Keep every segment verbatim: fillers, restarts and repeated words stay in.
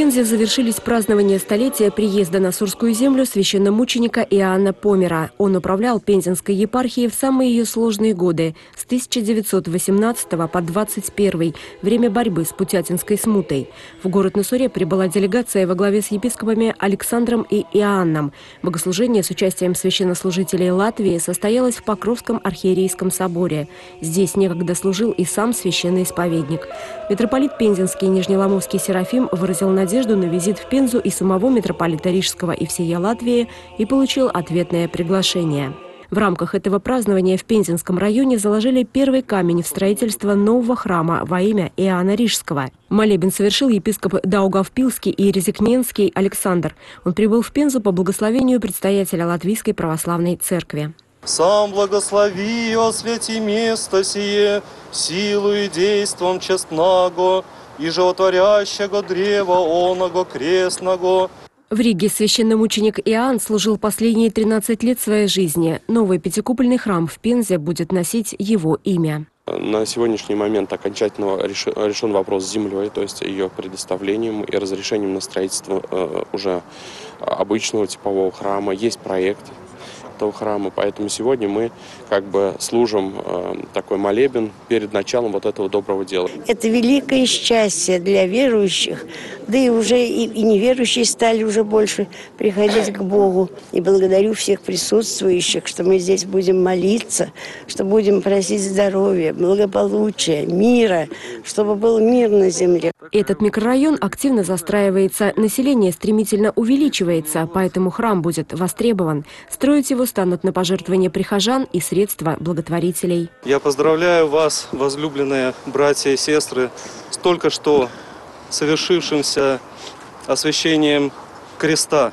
Пензе завершились празднования столетия приезда на Сурскую землю священномученика Иоанна Помера. Он управлял Пензенской епархией в самые ее сложные годы – с тысяча девятьсот восемнадцатого по двадцать первый, время борьбы с Путятинской смутой. В город на Суре прибыла делегация во главе с епископами Александром и Иоанном. Богослужение с участием священнослужителей Латвии состоялось в Покровском архиерейском соборе. Здесь некогда служил и сам священный исповедник. Митрополит Пензенский и Нижнеломовский Серафим выразил надежду на визит в Пензу и самого митрополита Рижского и всея Латвии и получил ответное приглашение. В рамках этого празднования в Пензенском районе заложили первый камень в строительство нового храма во имя Иоанна Рижского. Молебен совершил епископ Даугавпилский и Резикненский Александр. Он прибыл в Пензу по благословению предстоятеля Латвийской православной церкви. «Сам благослови и освети место сие, силу и действом честного, и животворящего древа оного крестного». В Риге священномученик Иоанн служил последние тринадцать лет своей жизни. Новый пятикупольный храм в Пензе будет носить его имя. На сегодняшний момент окончательно решен вопрос с землей, то есть ее предоставлением и разрешением на строительство уже обычного типового храма. Есть проект этого храма, поэтому сегодня мы как бы служим э, такой молебен перед началом вот этого доброго дела. Это великое счастье для верующих, да и уже и, и неверующие стали уже больше приходить к Богу. И благодарю всех присутствующих, что мы здесь будем молиться, что будем просить здоровья, благополучия, мира, чтобы был мир на земле. Этот микрорайон активно застраивается, население стремительно увеличивается, поэтому храм будет востребован. Строить его станут на пожертвования прихожан и средства благотворителей. Я поздравляю вас, возлюбленные братья и сестры, с только что совершившимся освящением креста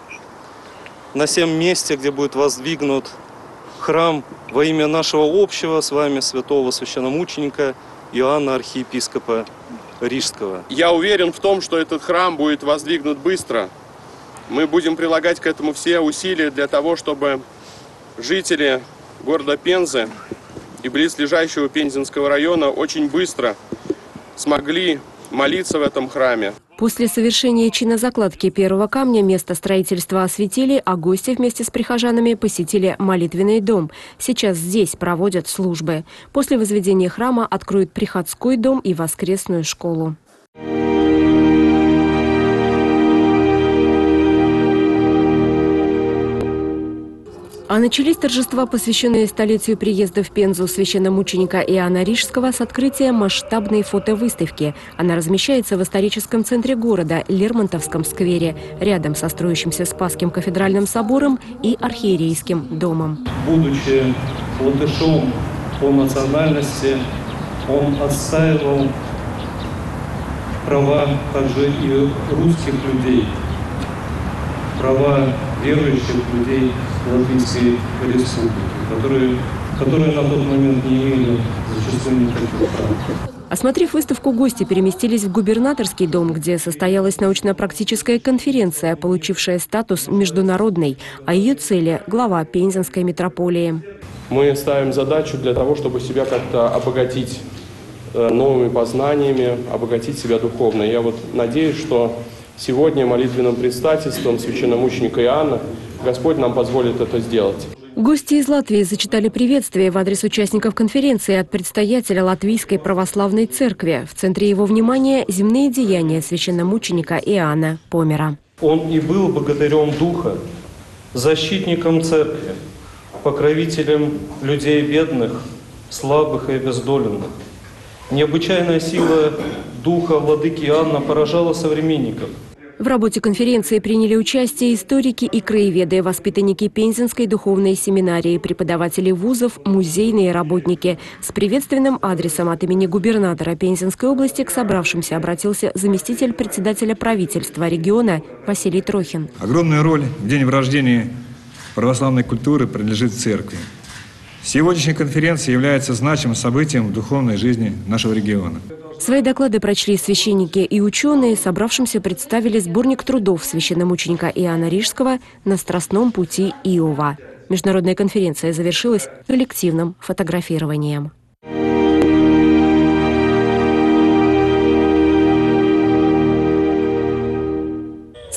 на сем месте, где будет воздвигнут храм во имя нашего общего с вами святого священномученика Иоанна архиепископа Рижского. Я уверен в том, что этот храм будет воздвигнут быстро. Мы будем прилагать к этому все усилия для того, чтобы жители города Пензы и близлежащего Пензенского района очень быстро смогли молиться в этом храме. После совершения чина закладки первого камня место строительства осветили, а гости вместе с прихожанами посетили молитвенный дом. Сейчас здесь проводят службы. После возведения храма откроют приходской дом и воскресную школу. А начались торжества, посвященные столетию приезда в Пензу священномученика Иоанна Рижского, с открытия масштабной фотовыставки. Она размещается в историческом центре города, Лермонтовском сквере, рядом со строящимся Спасским кафедральным собором и архиерейским домом. Будучи латышом по национальности, он отстаивал права также и русских людей, права верующих людей Латвийской республики, которые, которые на тот момент не имели зачастую никаких прав. Осмотрев выставку, гости переместились в губернаторский дом, где состоялась научно-практическая конференция, получившая статус международной, а ее цели – глава Пензенской митрополии. Мы ставим задачу для того, чтобы себя как-то обогатить новыми познаниями, обогатить себя духовно. Я вот надеюсь, что сегодня молитвенным предстательством священномученика Иоанна Господь нам позволит это сделать. Гости из Латвии зачитали приветствие в адрес участников конференции от предстоятеля Латвийской православной церкви. В центре его внимания – земные деяния священномученика Иоанна Помера. Он и был богатырем духа, защитником церкви, покровителем людей бедных, слабых и обездоленных. Необычайная сила духа владыки Иоанна поражала современников. В работе конференции приняли участие историки и краеведы, воспитанники Пензенской духовной семинарии, преподаватели вузов, музейные работники. С приветственным адресом от имени губернатора Пензенской области к собравшимся обратился заместитель председателя правительства региона Василий Трохин. Огромная роль в день рождения православной культуры принадлежит церкви. Сегодняшняя конференция является значимым событием в духовной жизни нашего региона. Свои доклады прочли священники и ученые. Собравшимся представили сборник трудов священномученика Иоанна Рижского «На страстном пути Иова». Международная конференция завершилась коллективным фотографированием.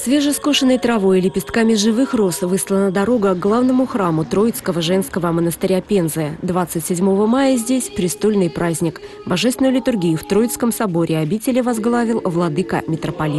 Свежескошенной травой и лепестками живых роз выслана дорога к главному храму Троицкого женского монастыря Пензы. двадцать седьмого мая здесь престольный праздник. Божественную литургию в Троицком соборе обители возглавил владыка митрополит.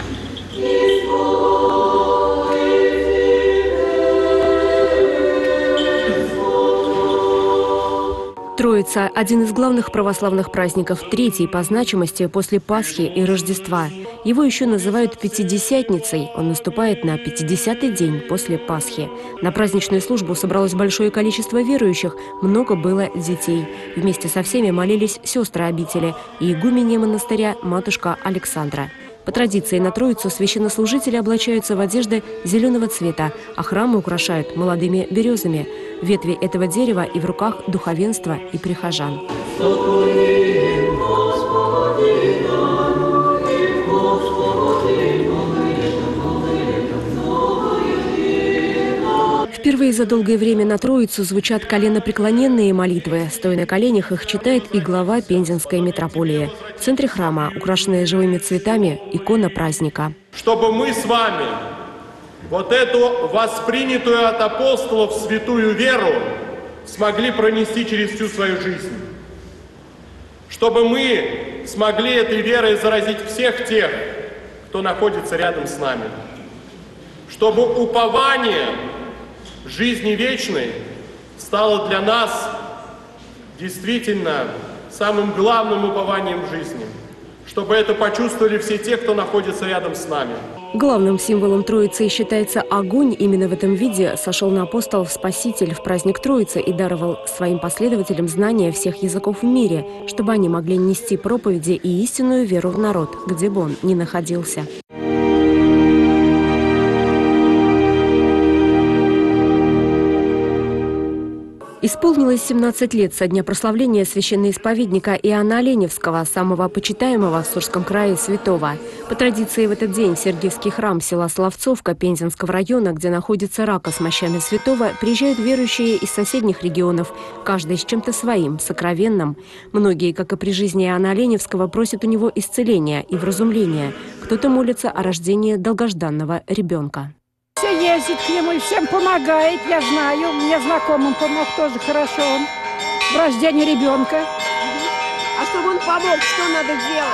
Троица – один из главных православных праздников, третий по значимости после Пасхи и Рождества. Его еще называют Пятидесятницей. Он наступает на пятидесятый день после Пасхи. На праздничную службу собралось большое количество верующих, много было детей. Вместе со всеми молились сестры обители и игуменья монастыря матушка Александра. По традиции на Троицу священнослужители облачаются в одежды зеленого цвета, а храмы украшают молодыми березами. Ветви этого дерева и в руках духовенства и прихожан. Впервые за долгое время на Троицу звучат коленопреклоненные молитвы. Стоя на коленях, их читает и глава Пензенской митрополии. В центре храма, украшенная живыми цветами, икона праздника. Чтобы мы с вами вот эту воспринятую от апостолов святую веру смогли пронести через всю свою жизнь. Чтобы мы смогли этой верой заразить всех тех, кто находится рядом с нами. Чтобы упование жизни вечной стало для нас действительно самым главным упованием жизни. Чтобы это почувствовали все те, кто находится рядом с нами. Главным символом Троицы считается огонь. Именно в этом виде сошел на апостолов Спаситель в праздник Троицы и даровал своим последователям знания всех языков в мире, чтобы они могли нести проповеди и истинную веру в народ, где бы он ни находился. Исполнилось семнадцать лет со дня прославления священноисповедника Иоанна Оленевского, самого почитаемого в Сурском крае святого. По традиции в этот день в Сергиевский храм села Славцовка Пензенского района, где находится рака с мощами святого, приезжают верующие из соседних регионов, каждый с чем-то своим, сокровенным. Многие, как и при жизни Иоанна Оленевского, просят у него исцеления и вразумления. Кто-то молится о рождении долгожданного ребенка. Все ездит к нему и всем помогает, я знаю. Мне знакомым помог тоже хорошо он в рождении ребенка. А чтобы он помог, что надо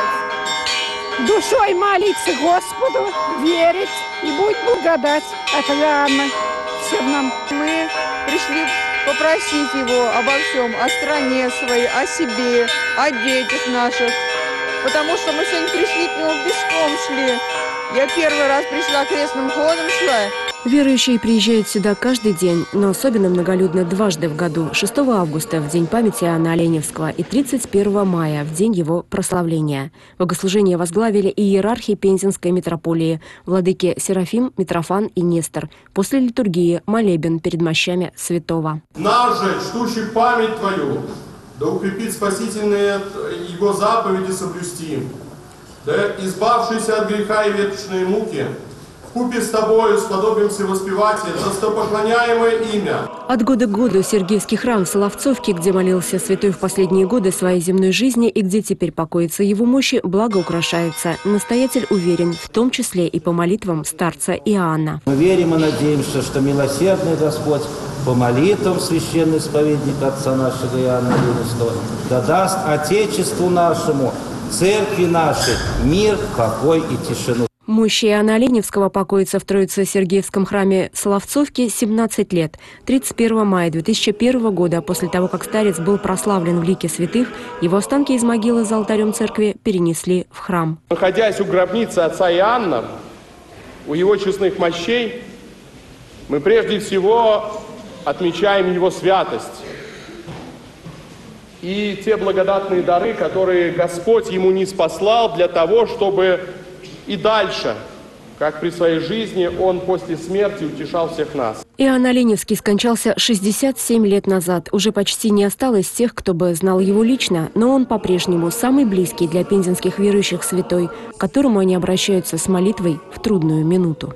делать? Душой молиться Господу, верить и будь благодать. Это Иоанна всем нам. Мы пришли попросить его обо всем, о стране своей, о себе, о детях наших. Потому что мы сегодня пришли к нему пешком шли. Я первый раз пришла крестным ходом шла. Верующие приезжают сюда каждый день, но особенно многолюдно дважды в году. шестого августа в день памяти Иоанна Оленевского и тридцать первого мая в день его прославления. Богослужение возглавили иерархи Пензенской митрополии, владыки Серафим, Митрофан и Нестор. После литургии молебен перед мощами святого. Наш же, чтущий память Твою, да укрепит спасительные Его заповеди соблюсти, да избавшийся от греха и веточной муки, вкупе с Тобою сподобимся воспевать достопоклоняемое имя. От года к году Сергиевский храм в Соловцовке, где молился святой в последние годы своей земной жизни и где теперь покоится его мощи, благоукрашается. Настоятель уверен, в том числе и по молитвам старца Иоанна. Мы верим и надеемся, что милосердный Господь по молитвам священноисповедника отца нашего Иоанна Оленевского дадаст Отечеству нашему, церкви нашей, мир, покой и тишину. Мощи Иоанна Оленевского покоится в Троице-Сергиевском храме Соловцовки семнадцать лет. тридцать первого мая две тысячи первого года, после того, как старец был прославлен в лике святых, его останки из могилы за алтарем церкви перенесли в храм. Находясь у гробницы отца Иоанна, у его честных мощей, мы прежде всего отмечаем его святость и те благодатные дары, которые Господь ему ниспослал для того, чтобы и дальше, как при своей жизни, он после смерти утешал всех нас. Иоанн Оленевский скончался шестьдесят семь лет назад. Уже почти не осталось тех, кто бы знал его лично, но он по-прежнему самый близкий для пензенских верующих святой, к которому они обращаются с молитвой в трудную минуту.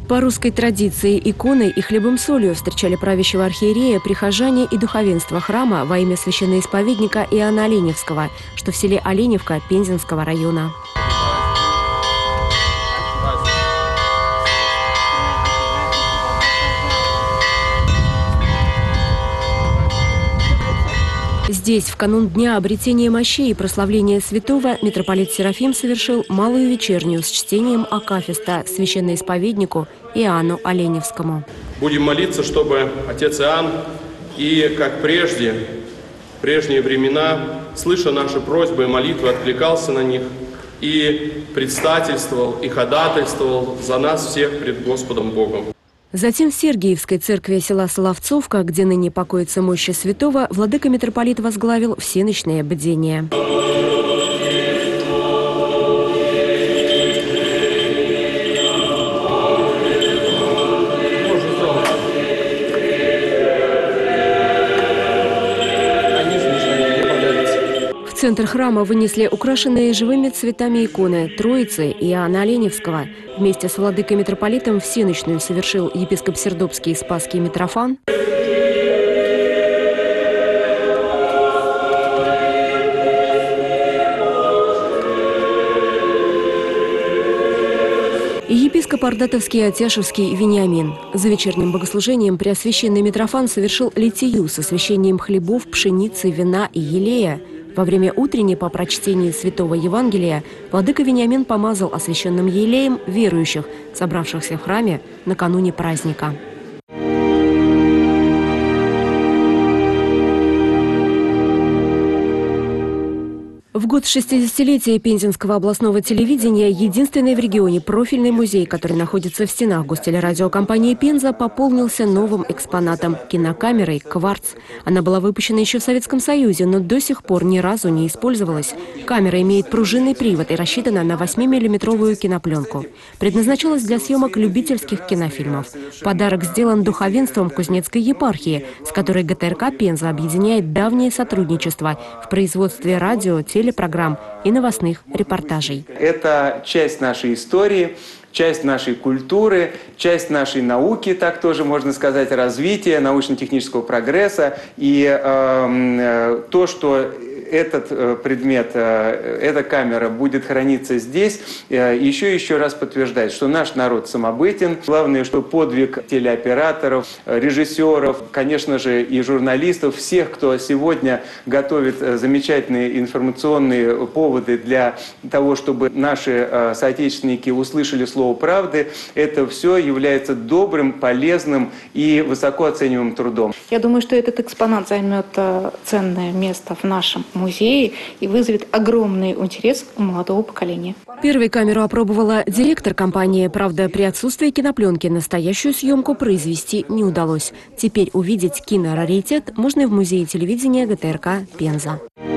По русской традиции иконой и хлебом-солью встречали правящего архиерея, прихожане и духовенство храма во имя священноисповедника Иоанна Оленевского, что в селе Оленевка Пензенского района. Здесь, в канун Дня обретения мощей и прославления святого, митрополит Серафим совершил малую вечернюю с чтением акафиста священноисповеднику Иоанну Оленевскому. Будем молиться, чтобы отец Иоанн и, как прежде, в прежние времена, слыша наши просьбы и молитвы, откликался на них и предстательствовал и ходатайствовал за нас всех пред Господом Богом. Затем в Сергиевской церкви села Соловцовка, где ныне покоится мощи святого, владыка-митрополит возглавил всеночное бдение. В центр храма вынесли украшенные живыми цветами иконы Троицы и Иоанна Оленевского. Вместе с владыкой-митрополитом всеночную совершил епископ Сердобский Спасский Митрофан. И епископ Ардатовский Атяшевский Вениамин. За вечерним богослужением Преосвященный Митрофан совершил литию с освящением хлебов, пшеницы, вина и елея. Во время утренней по прочтении Святого Евангелия владыка Вениамин помазал освященным елеем верующих, собравшихся в храме накануне праздника. В год шестидесятилетия Пензенского областного телевидения единственный в регионе профильный музей, который находится в стенах гостелерадиокомпании «Пенза», пополнился новым экспонатом – кинокамерой «Кварц». Она была выпущена еще в Советском Союзе, но до сих пор ни разу не использовалась. Камера имеет пружинный привод и рассчитана на восьмимиллиметровую кинопленку. Предназначалась для съемок любительских кинофильмов. Подарок сделан духовенством Кузнецкой епархии, с которой ГТРК «Пенза» объединяет давнее сотрудничество в производстве радио, телевизора, программ и новостных репортажей. Это часть нашей истории, часть нашей культуры, часть нашей науки, так тоже можно сказать, развития, научно-технического прогресса. И э, то, что этот предмет, эта камера будет храниться здесь, еще и еще раз подтверждает, что наш народ самобытен. Главное, что подвиг телеоператоров, режиссеров, конечно же, и журналистов, всех, кто сегодня готовит замечательные информационные поводы для того, чтобы наши соотечественники услышали слово правды, это все является добрым, полезным и высоко оцениваемым трудом. Я думаю, что этот экспонат займет ценное место в нашем музее и вызовет огромный интерес у молодого поколения. Первой камеру опробовала директор компании. Правда, при отсутствии кинопленки настоящую съемку произвести не удалось. Теперь увидеть кинораритет можно и в музее телевидения ГТРК «Пенза».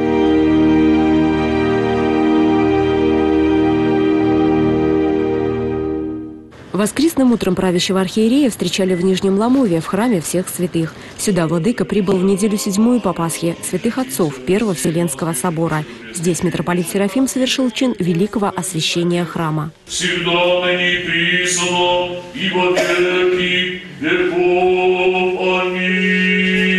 Воскресным утром правящего архиерея встречали в Нижнем Ломове, в храме всех святых. Сюда владыка прибыл в неделю седьмую по Пасхе святых отцов Первого Вселенского собора. Здесь митрополит Серафим совершил чин великого освящения храма. Всегда ныне присно, и во веки веков. Аминь.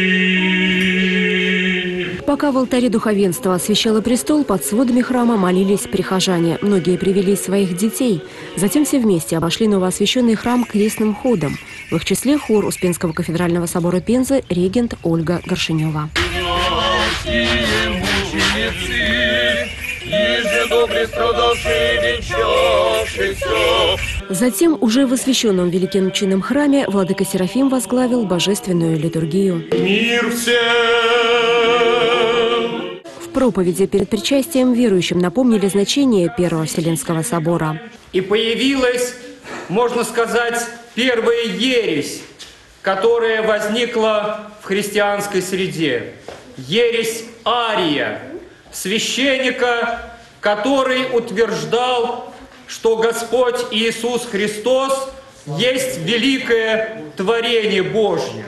Пока в алтаре духовенства освящало престол, под сводами храма молились прихожане. Многие привели своих детей. Затем все вместе обошли новоосвященный храм крестным ходом. В их числе хор Успенского кафедрального собора Пензы, регент Ольга Горшенева. Затем уже в освященном великим чином храме владыка Серафим возглавил божественную литургию. Мир всем! В проповеди перед причастием верующим напомнили значение Первого Вселенского собора. И появилась, можно сказать, первая ересь, которая возникла в христианской среде. Ересь Ария, священника, который утверждал, что Господь Иисус Христос есть великое творение Божье,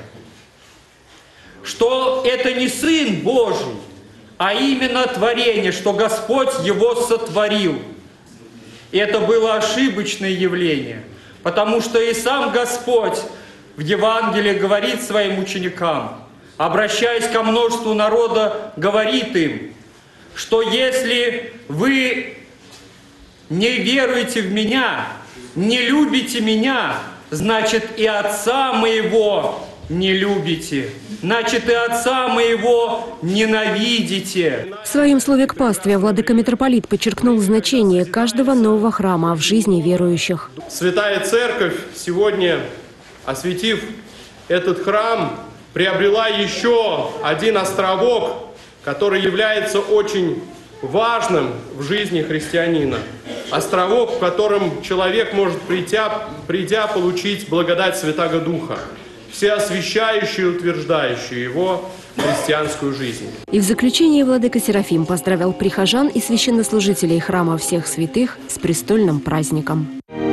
что это не Сын Божий, а именно творение, что Господь его сотворил. И это было ошибочное явление, Потому что и сам Господь в Евангелии говорит своим ученикам, обращаясь ко множеству народа, говорит им, что если вы не веруете в Меня, не любите Меня, значит и Отца Моего не любите, значит и Отца Моего ненавидите. В своем слове к пастве владыка-митрополит подчеркнул значение каждого нового храма в жизни верующих. Святая Церковь сегодня, осветив этот храм, приобрела еще один островок, который является очень важным в жизни христианина. Островок, в котором человек может, придя, придя получить благодать Святаго Духа, всеосвящающую и утверждающую его христианскую жизнь. И в заключение владыка Серафим поздравил прихожан и священнослужителей храма всех святых с престольным праздником.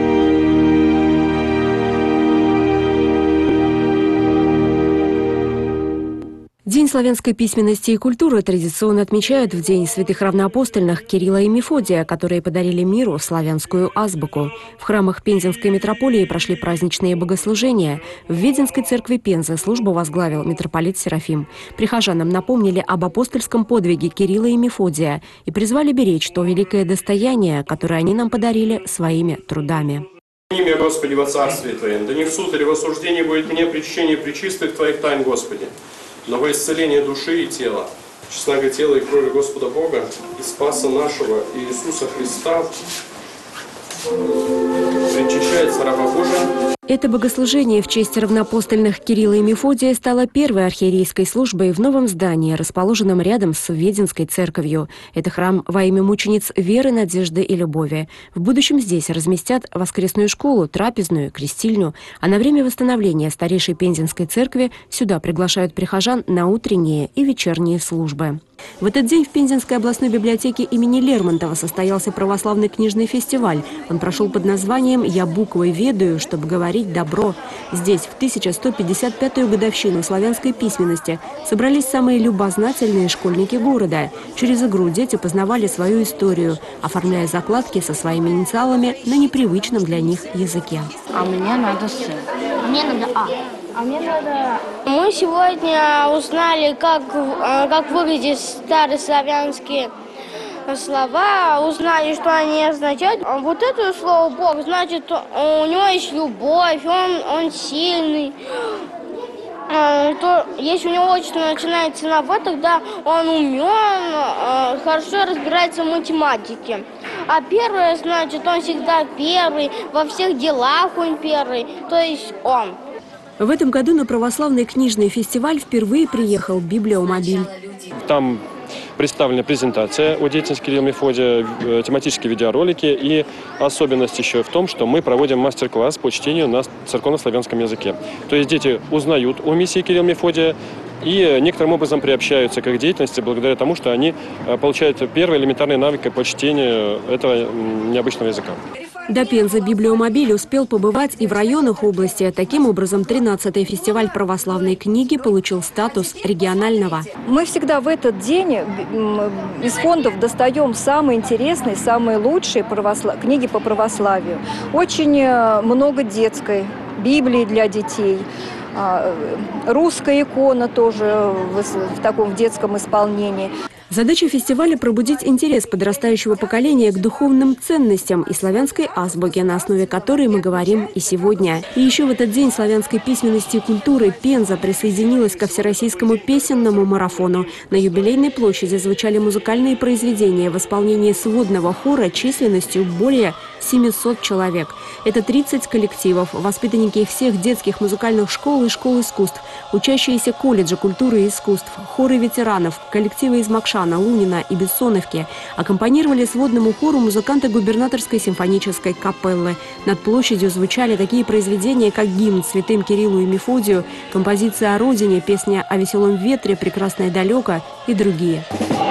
День славянской письменности и культуры традиционно отмечают в День святых равноапостольных Кирилла и Мефодия, которые подарили миру славянскую азбуку. В храмах Пензенской митрополии прошли праздничные богослужения. В Веденской церкви Пензы службу возглавил митрополит Серафим. Прихожанам напомнили об апостольском подвиге Кирилла и Мефодия и призвали беречь то великое достояние, которое они нам подарили своими трудами. Имя Господи во Царстве Твоем, да не в суд или в осуждение будет мне причащение пречистых Твоих тайн, Господи, но во исцеление души и тела, честного тела и крови Господа Бога и Спаса нашего Иисуса Христа, причащается раба Божия. Это богослужение в честь равноапостольных Кирилла и Мефодия стало первой архиерейской службой в новом здании, расположенном рядом с Веденской церковью. Это храм во имя мучениц веры, надежды и любови. В будущем здесь разместят воскресную школу, трапезную, крестильню. А на время восстановления старейшей Пензенской церкви сюда приглашают прихожан на утренние и вечерние службы. В этот день в Пензенской областной библиотеке имени Лермонтова состоялся православный книжный фестиваль. Он прошел под названием «Я буквой ведаю, чтобы говорить добро». Здесь в тысяча сто пятьдесят пятую годовщину славянской письменности собрались самые любознательные школьники города. Через игру дети познавали свою историю, оформляя закладки со своими инициалами на непривычном для них языке. А мне надо «С». Мне надо «А». А мне надо... Мы сегодня узнали, как, как выглядят старые славянские слова, узнали, что они означают. Вот это слово «Бог», значит, у него есть любовь, он, он сильный. То, если у него отчество начинается на «В», тогда он умен, хорошо разбирается в математике. А первое, значит, он всегда первый, во всех делах он первый, то есть он. В этом году на православный книжный фестиваль впервые приехал Библиомобиль. Там представлена презентация о деятельности Кирилла и Мефодия, тематические видеоролики, и особенность еще в том, что мы проводим мастер-класс по чтению на церковно-славянском языке. То есть дети узнают о миссии Кирилла и Мефодия и некоторым образом приобщаются к их деятельности благодаря тому, что они получают первые элементарные навыки по чтению этого необычного языка. До Пензы Библиомобиль успел побывать и в районах области. Таким образом, тринадцатый фестиваль православной книги получил статус регионального. Мы всегда в этот день из фондов достаем самые интересные, самые лучшие православ... книги по православию. Очень много детской, Библии для детей. Русская икона тоже в таком детском исполнении. Задача фестиваля – пробудить интерес подрастающего поколения к духовным ценностям и славянской азбуке, на основе которой мы говорим и сегодня. И еще в этот день славянской письменности и культуры Пенза присоединилась ко всероссийскому песенному марафону. На юбилейной площади звучали музыкальные произведения в исполнении сводного хора численностью более семисот человек. Это тридцать коллективов, воспитанники всех детских музыкальных школ и школ искусств, учащиеся колледжа культуры и искусств, хоры ветеранов, коллективы из Макшана, Лунина и Бессоновки. Аккомпанировали сводному хору музыканты губернаторской симфонической капеллы. Над площадью звучали такие произведения, как гимн святым Кириллу и Мефодию, композиция о родине, песня о веселом ветре, прекрасное далеко и другие.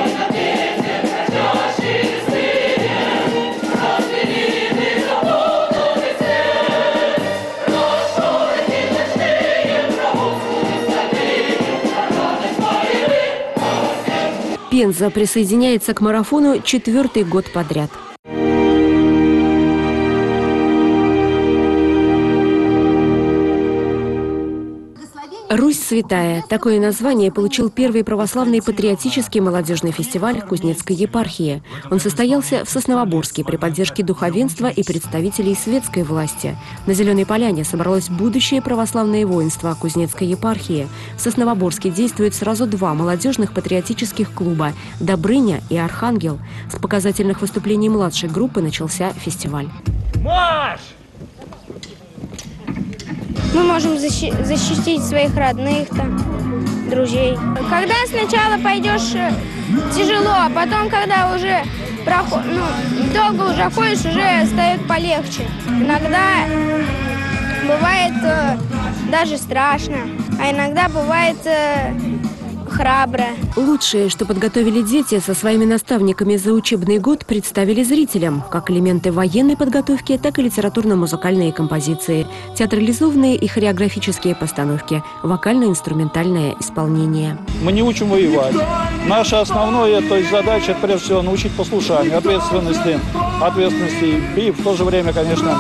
Пенза присоединяется к марафону четвертый год подряд. «Русь святая» – такое название получил первый православный патриотический молодежный фестиваль Кузнецкой епархии. Он состоялся в Сосновоборске при поддержке духовенства и представителей светской власти. На Зеленой Поляне собралось будущее православное воинство Кузнецкой епархии. В Сосновоборске действуют сразу два молодежных патриотических клуба – «Добрыня» и «Архангел». С показательных выступлений младшей группы начался фестиваль. Марш! Мы можем защи защитить своих родных, там, друзей. Когда сначала пойдешь тяжело, а потом, когда уже проход... ну, долго уже ходишь, уже стает полегче. Иногда бывает э, даже страшно, а иногда бывает э, храбро. Лучшее, что подготовили дети со своими наставниками за учебный год, представили зрителям. Как элементы военной подготовки, так и литературно-музыкальные композиции, театрализованные и хореографические постановки, вокально-инструментальное исполнение. Мы не учим воевать. Наша основная, то есть, задача, это прежде всего научить послушанию, ответственности, ответственности и в то же время, конечно,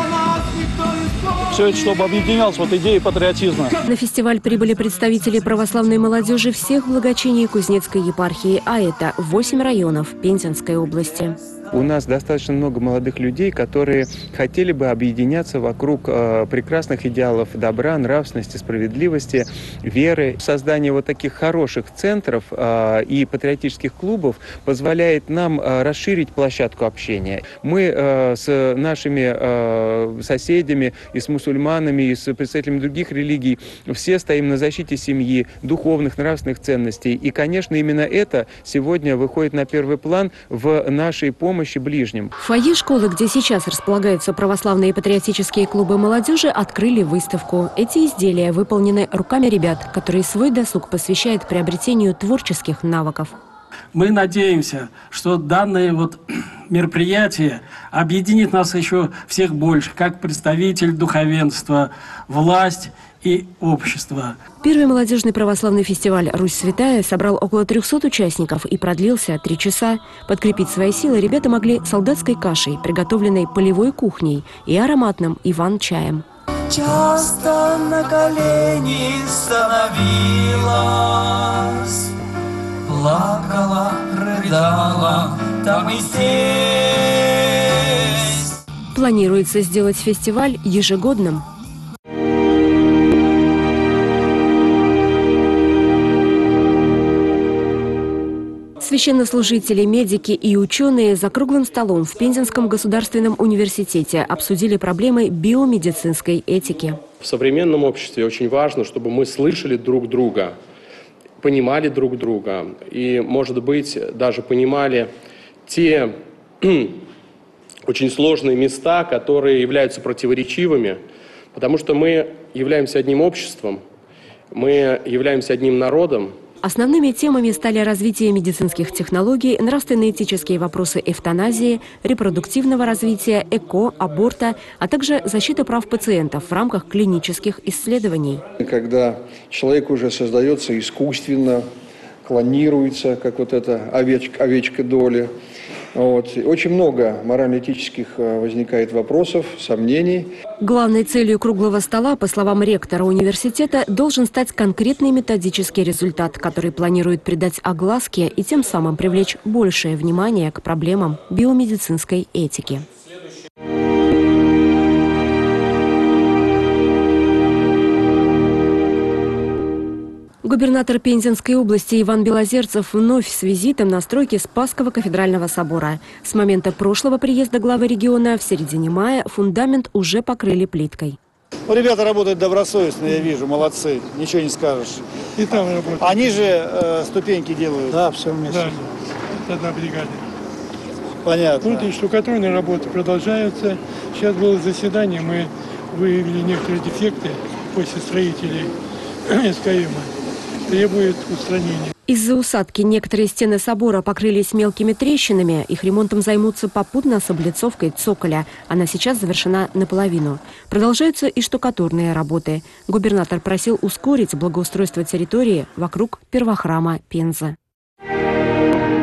все это, чтобы объединялся вот идея патриотизма. На фестиваль прибыли представители православной молодежи всех благочиний Кузнецкой епархии, а это восемь районов Пензенской области. У нас достаточно много молодых людей, которые хотели бы объединяться вокруг э, прекрасных идеалов добра, нравственности, справедливости, веры. Создание вот таких хороших центров э, и патриотических клубов позволяет нам э, расширить площадку общения. Мы э, с нашими э, соседями и с мусульманами, и с представителями других религий все стоим на защите семьи, духовных, нравственных ценностей. И, конечно, именно это сегодня выходит на первый план в нашей помощи ближним. В фойе школы, где сейчас располагаются православные патриотические клубы молодежи, открыли выставку. Эти изделия выполнены руками ребят, которые свой досуг посвящают приобретению творческих навыков. Мы надеемся, что данное вот мероприятие объединит нас еще всех больше, как представитель духовенства, власть и общество. Первый молодежный православный фестиваль «Русь святая» собрал около трёхсот участников и продлился три часа. Подкрепить свои силы ребята могли солдатской кашей, приготовленной полевой кухней, и ароматным иван-чаем. Часто на колени становилась, плакала, рыдала, там и здесь. Планируется сделать фестиваль ежегодным. Священнослужители, медики и ученые за круглым столом в Пензенском государственном университете обсудили проблемы биомедицинской этики. В современном обществе очень важно, чтобы мы слышали друг друга, понимали друг друга и, может быть, даже понимали те очень сложные места, которые являются противоречивыми, потому что мы являемся одним обществом, мы являемся одним народом. Основными темами стали развитие медицинских технологий, нравственно-этические вопросы эвтаназии, репродуктивного развития, эко, аборта, а также защита прав пациентов в рамках клинических исследований. Когда человек уже создается искусственно, клонируется, как вот эта овечка, овечка доли. Вот. Очень много морально-этических возникает вопросов, сомнений. Главной целью круглого стола, по словам ректора университета, должен стать конкретный методический результат, который планирует придать огласке и тем самым привлечь большее внимание к проблемам биомедицинской этики. Губернатор Пензенской области Иван Белозерцев вновь с визитом на стройке Спасского кафедрального собора. С момента прошлого приезда главы региона в середине мая фундамент уже покрыли плиткой. Ну, ребята работают добросовестно, я вижу, молодцы, ничего не скажешь. И там работают. Они же э, ступеньки делают. Да, все вместе. Да, это на бригаде. Понятно. Вот и штукатурные работы продолжаются. Сейчас было заседание, мы выявили некоторые дефекты после строителей СКМа. Требует устранения. Из-за усадки некоторые стены собора покрылись мелкими трещинами. Их ремонтом займутся попутно с облицовкой цоколя. Она сейчас завершена наполовину. Продолжаются и штукатурные работы. Губернатор просил ускорить благоустройство территории вокруг первохрама Пензы.